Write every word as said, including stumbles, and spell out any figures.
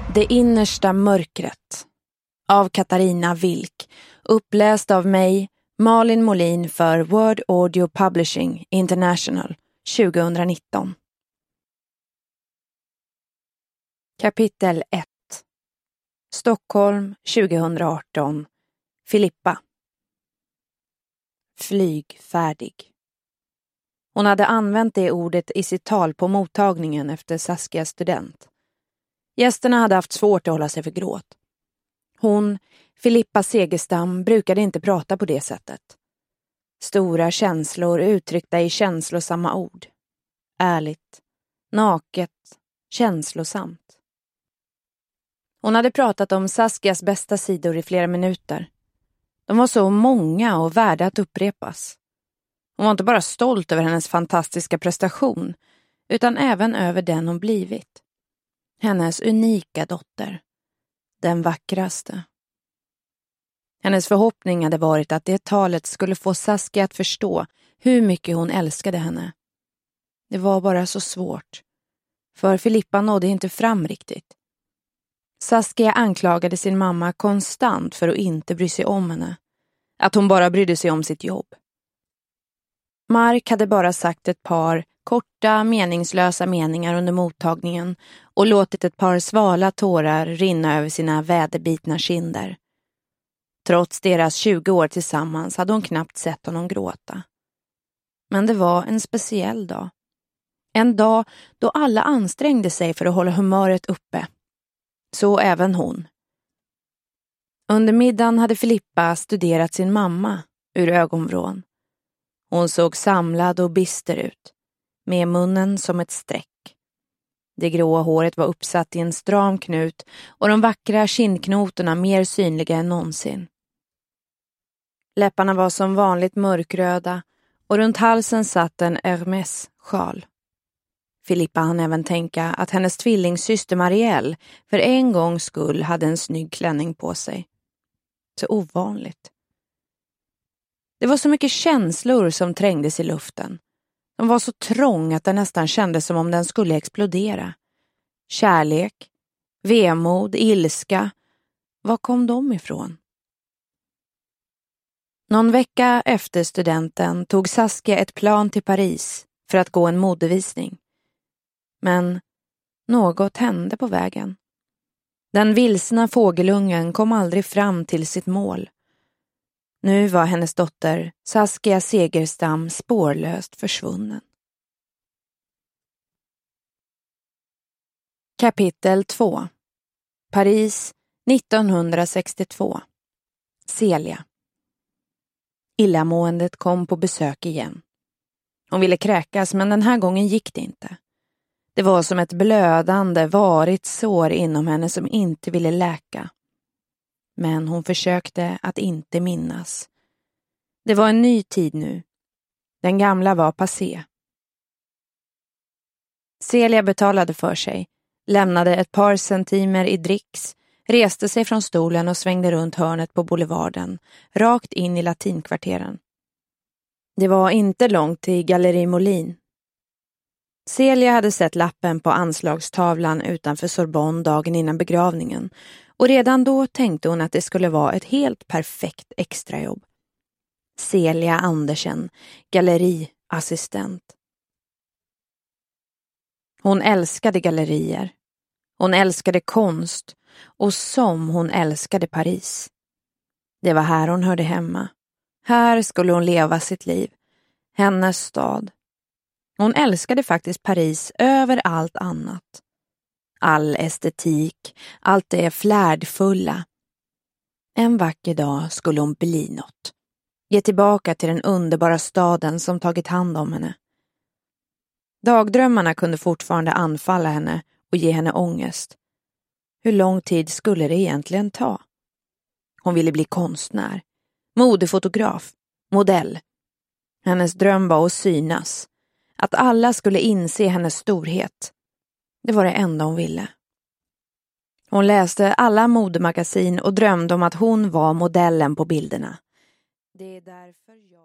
Det innersta mörkret av Katarina Wilk, uppläst av mig, Malin Molin, för Word Audio Publishing International tjugonitton. Kapitel ett. Stockholm tjugoarton. Filippa. Flygfärdig. Hon hade använt det ordet i sitt tal på mottagningen efter Saskias student. Gästerna hade haft svårt att hålla sig för gråt. Hon, Filippa Segerstam, brukade inte prata på det sättet. Stora känslor uttryckta i känslosamma ord. Ärligt, naket, känslosamt. Hon hade pratat om Saskias bästa sidor i flera minuter. De var så många och värda att upprepas. Hon var inte bara stolt över hennes fantastiska prestation, utan även över den hon blivit. Hennes unika dotter. Den vackraste. Hennes förhoppning hade varit att det talet skulle få Saskia att förstå hur mycket hon älskade henne. Det var bara så svårt. För Filippa nådde inte fram riktigt. Saskia anklagade sin mamma konstant för att inte bry sig om henne. Att hon bara brydde sig om sitt jobb. Mark hade bara sagt ett par korta, meningslösa meningar under mottagningen och låtit ett par svala tårar rinna över sina väderbitna kinder. Trots deras tjugo år tillsammans hade hon knappt sett honom gråta. Men det var en speciell dag. En dag då alla ansträngde sig för att hålla humöret uppe. Så även hon. Under middagen hade Filippa studerat sin mamma ur ögonvrån. Hon såg samlad och bister ut, med munnen som ett streck. Det gråa håret var uppsatt i en stram knut och de vackra kindknotorna mer synliga än någonsin. Läpparna var som vanligt mörkröda och runt halsen satt en Hermès-sjal. Filippa hann även tänka att hennes tvillingsyster Marielle för en gångs skull hade en snygg klänning på sig. Så ovanligt. Det var så mycket känslor som trängdes i luften. De var så trång att det nästan kändes som om den skulle explodera. Kärlek, vemod, ilska. Var kom de ifrån? Någon vecka efter studenten tog Saskia ett plan till Paris för att gå en modevisning. Men något hände på vägen. Den vilsna fågelungen kom aldrig fram till sitt mål. Nu var hennes dotter Saskia Segerstam spårlöst försvunnen. Kapitel två. Paris nittonhundrasextiotvå. Celia. Illamåendet kom på besök igen. Hon ville kräkas, men den här gången gick det inte. Det var som ett blödande, varigt sår inom henne som inte ville läka. Men hon försökte att inte minnas. Det var en ny tid nu. Den gamla var passé. Celia betalade för sig, lämnade ett par centimer i dricks, reste sig från stolen och svängde runt hörnet på boulevarden, rakt in i latinkvarteren. Det var inte långt till Galleri Molin. Celia hade sett lappen på anslagstavlan utanför Sorbonne dagen innan begravningen och redan då tänkte hon att det skulle vara ett helt perfekt extrajobb. Celia Andersen, galleriassistent. Hon älskade gallerier. Hon älskade konst och som hon älskade Paris. Det var här hon hörde hemma. Här skulle hon leva sitt liv. Hennes stad. Hon älskade faktiskt Paris över allt annat. All estetik, allt det flärdfulla. En vacker dag skulle hon bli något. Ge tillbaka till den underbara staden som tagit hand om henne. Dagdrömmarna kunde fortfarande anfalla henne och ge henne ångest. Hur lång tid skulle det egentligen ta? Hon ville bli konstnär, modefotograf, modell. Hennes dröm var att synas. Att alla skulle inse hennes storhet. Det var det enda hon ville. Hon läste alla modemagasin och drömde om att hon var modellen på bilderna. Det är därför jag...